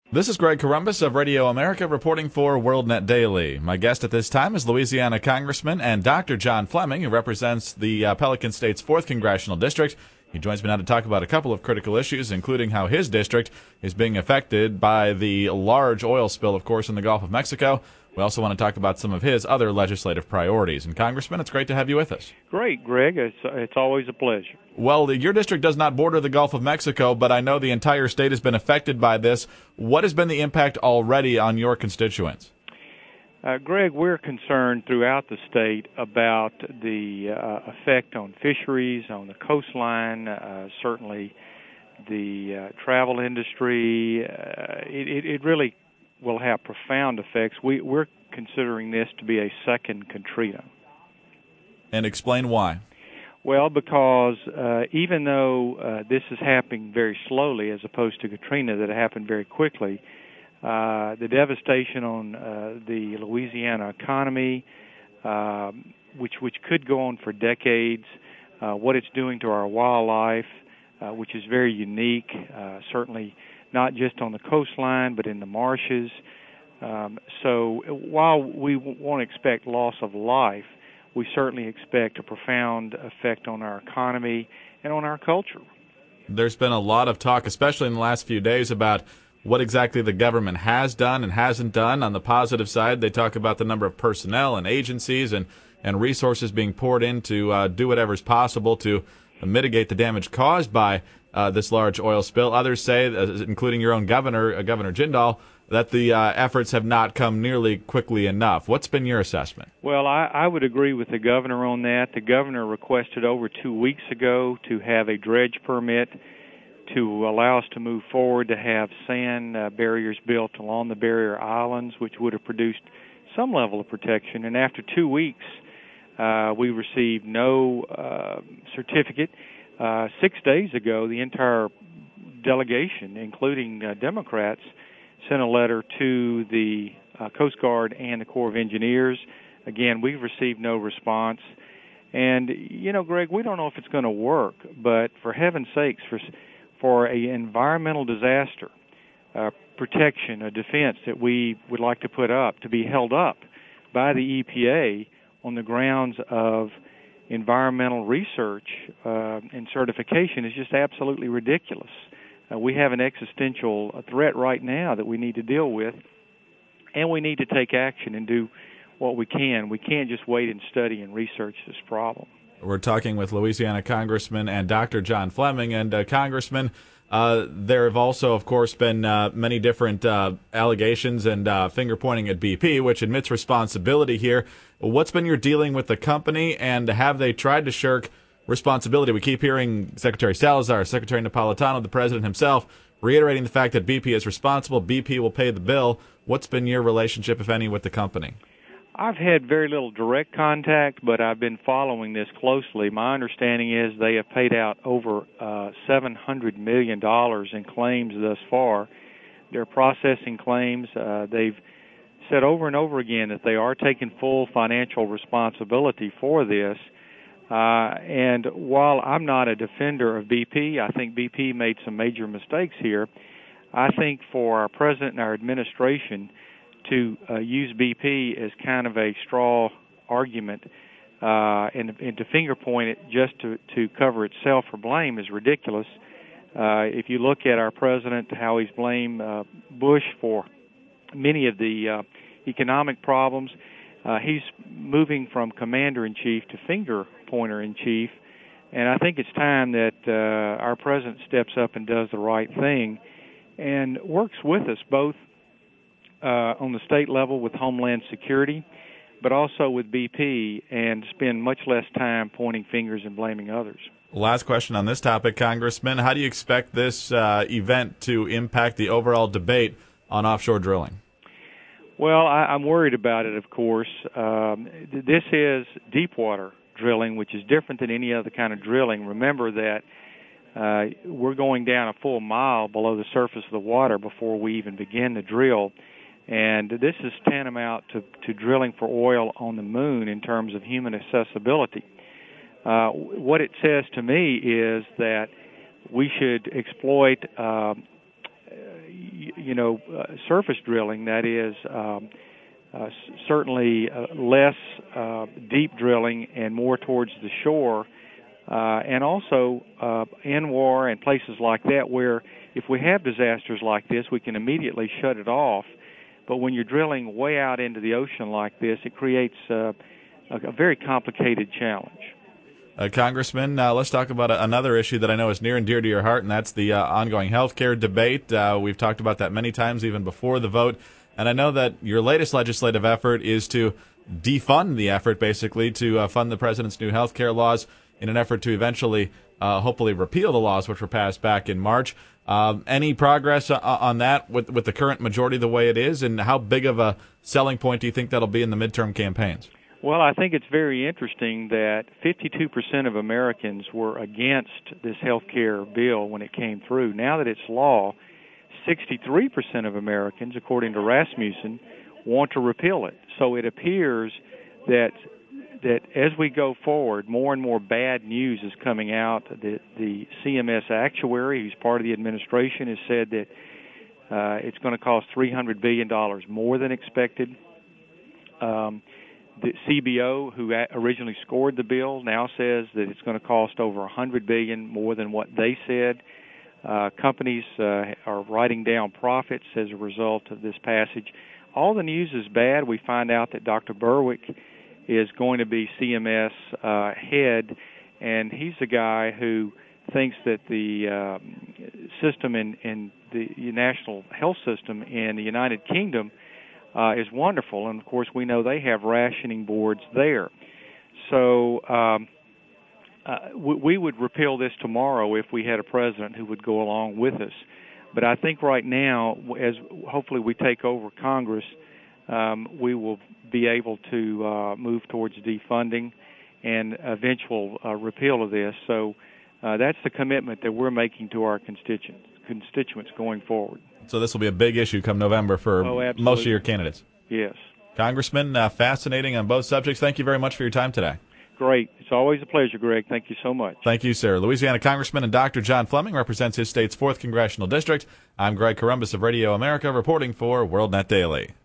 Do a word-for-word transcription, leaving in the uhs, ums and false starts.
This is Greg Columbus of Radio America reporting for WorldNet Daily. My guest at this time is Louisiana Congressman and Doctor John Fleming, who represents the uh, Pelican State's fourth Congressional District. He joins me now to talk about a couple of critical issues, including how his district is being affected by the large oil spill, of course, in the Gulf of Mexico. We also want to talk about some of his other legislative priorities. And, Congressman, it's great to have you with us. Great, Greg. It's, it's always a pleasure. Well, your district does not border the Gulf of Mexico, but I know the entire state has been affected by this. What has been the impact already on your constituents? Uh, Greg, we're concerned throughout the state about the uh, effect on fisheries, on the coastline, uh, certainly the uh, travel industry. Uh, it, it, it really will have profound effects. We, we're considering this to be a second Katrina. And explain why. Well, because uh, even though uh, this is happening very slowly as opposed to Katrina that happened very quickly, uh, the devastation on uh, the Louisiana economy, uh, which which could go on for decades, uh, what it's doing to our wildlife, uh, which is very unique, uh, certainly not just on the coastline but in the marshes. Um, so while we won't expect loss of life, we certainly expect a profound effect on our economy and on our culture. There's been a lot of talk, especially in the last few days, about what exactly the government has done and hasn't done. On the positive side, they talk about the number of personnel and agencies and, and resources being poured in to uh, do whatever's possible to mitigate the damage caused by uh, this large oil spill. Others say, uh, including your own governor, uh, Governor Jindal, that the uh, efforts have not come nearly quickly enough. What's been your assessment? Well, I, I would agree with the governor on that. The governor requested over two weeks ago to have a dredge permit to allow us to move forward, to have sand uh, barriers built along the barrier islands, which would have produced some level of protection. And after two weeks, uh, we received no uh, certificate. Uh, six days ago, the entire delegation, including uh, Democrats, sent a letter to the uh, Coast Guard and the Corps of Engineers. Again, we've received no response. And, you know, Greg, we don't know if it's going to work, but for heaven's sakes, for for a environmental disaster, uh, protection, a defense that we would like to put up, to be held up by the E P A on the grounds of environmental research uh, and certification is just absolutely ridiculous. Uh, we have an existential threat right now that we need to deal with, and we need to take action and do what we can. We can't just wait and study and research this problem. We're talking with Louisiana Congressman and Doctor John Fleming. And, uh, Congressman, uh, there have also, of course, been uh, many different uh, allegations and uh, finger-pointing at B P, which admits responsibility here. What's been your dealing with the company, and have they tried to shirk responsibility? We keep hearing Secretary Salazar, Secretary Napolitano, the President himself, reiterating the fact that B P is responsible, B P will pay the bill. What's been your relationship, if any, with the company? I've had very little direct contact, but I've been following this closely. My understanding is they have paid out over uh, seven hundred million dollars in claims thus far. They're processing claims. Uh, they've said over and over again that they are taking full financial responsibility for this. Uh, and while I'm not a defender of B P, I think B P made some major mistakes here. I think for our president and our administration to uh, use B P as kind of a straw argument uh, and, and to finger point it just to, to cover itself for blame is ridiculous. Uh, if you look at our president, how he's blamed uh, Bush for many of the uh, economic problems, uh, he's moving from commander-in-chief to finger-pointer-in-chief, and I think it's time that uh, our president steps up and does the right thing and works with us both Uh, on the state level with Homeland Security, but also with B P, and spend much less time pointing fingers and blaming others. Last question on this topic, Congressman. How do you expect this uh, event to impact the overall debate on offshore drilling? Well, I, I'm worried about it, of course. Um, this is deep water drilling, which is different than any other kind of drilling. Remember that uh, we're going down a full mile below the surface of the water before we even begin to drill. And this is tantamount to, to drilling for oil on the moon in terms of human accessibility. Uh, what it says to me is that we should exploit uh, you know, uh, surface drilling, that is um, uh, s- certainly uh, less uh, deep drilling and more towards the shore, uh, and also uh, in war and places like that where if we have disasters like this, we can immediately shut it off. But when you're drilling way out into the ocean like this, it creates uh, a, a very complicated challenge. Uh, Congressman, uh, let's talk about a, another issue that I know is near and dear to your heart, and that's the uh, ongoing health care debate. Uh, we've talked about that many times, even before the vote. And I know that your latest legislative effort is to defund the effort, basically, to uh, fund the president's new health care laws in an effort to eventually, uh, hopefully, repeal the laws which were passed back in March. Um, any progress uh, on that with, with the current majority the way it is, and how big of a selling point do you think that'll be in the midterm campaigns? Well, I think it's very interesting that fifty-two percent of Americans were against this health care bill when it came through. Now that it's law, sixty-three percent of Americans, according to Rasmussen, want to repeal it. So it appears that that as we go forward, more and more bad news is coming out. The, the C M S actuary, who's part of the administration, has said that uh, it's going to cost three hundred billion dollars more than expected. Um, The C B O, who originally scored the bill, now says that it's going to cost over one hundred billion dollars more than what they said. Uh, companies uh, are writing down profits as a result of this passage. All the news is bad. We find out that Doctor Berwick is going to be C M S uh, head, and he's the guy who thinks that the uh, system in, in the national health system in the United Kingdom Uh, is wonderful, and of course we know they have rationing boards there. So um, uh, we, we would repeal this tomorrow if we had a president who would go along with us. But I think right now, as hopefully we take over Congress, um, we will be able to uh, move towards defunding and eventual uh, repeal of this. So uh, that's the commitment that we're making to our constituents, constituents going forward. So this will be a big issue come November for oh, most of your candidates. Yes. Congressman, uh, fascinating on both subjects. Thank you very much for your time today. Great. It's always a pleasure, Greg. Thank you so much. Thank you, sir. Louisiana Congressman and Doctor John Fleming represents his state's fourth Congressional District. I'm Greg Corombos of Radio America reporting for WorldNet Daily.